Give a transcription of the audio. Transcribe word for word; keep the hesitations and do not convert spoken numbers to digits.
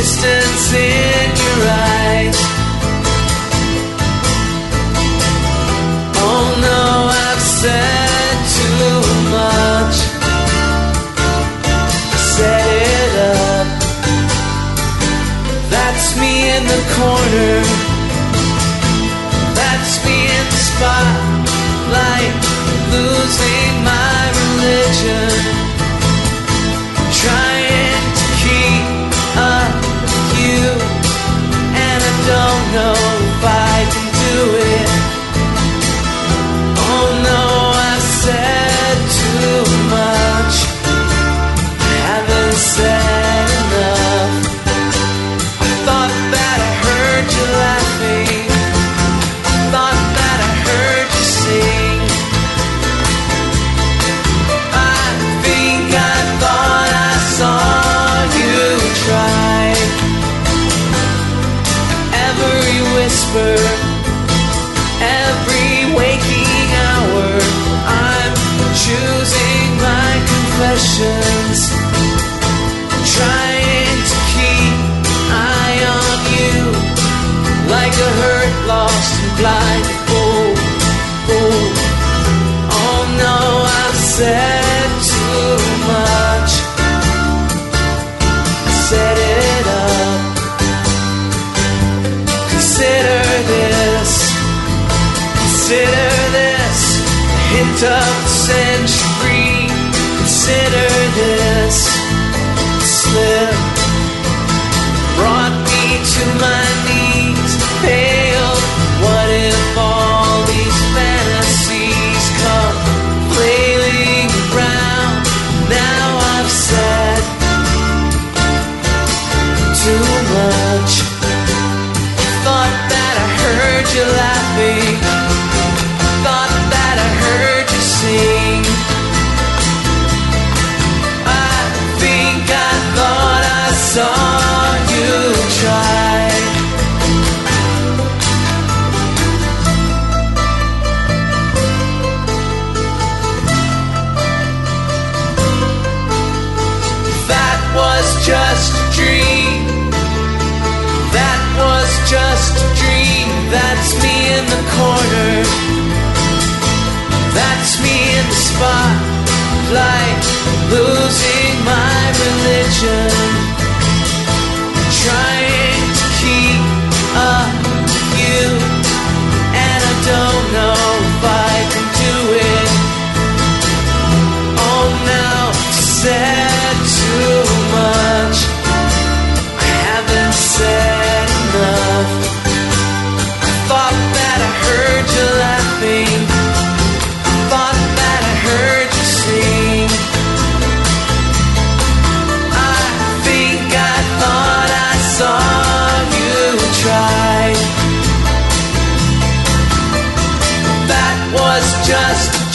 distance in your eyes. Oh no, I've said too much. Set it up. That's me in the corner. That's me in the spotlight, losing my religion, trying to keep up with you, and I don't know if I can do it. Oh no, I said too much. I haven't said enough. I thought that I heard you laughing. I thought that I heard you sing. I think I thought I saw you try. Every whisper, every waking hour, I'm choosing my confessions, trying to keep eye on you, like a hurt, lost and blind fool, fool. Oh no, I've said too much. Set it up. Consider this, consider this, a hint of the century. Consider this slip brought me to my knees, pale. What if all these fantasies come flailing around? Now I've said too much. Thought that I heard you laughing. Thought that I heard you sing. I think I thought I saw you try. That was just a dream. That was just a dream. That's me in the corner. That's me in the spotlight, losing my religion, trying to keep up with you, and I don't know if I can do it. Oh, now I've said too much. I haven't said enough. I thought that I heard you laughing. I thought that I heard you sing. I think I thought I saw you try. That was just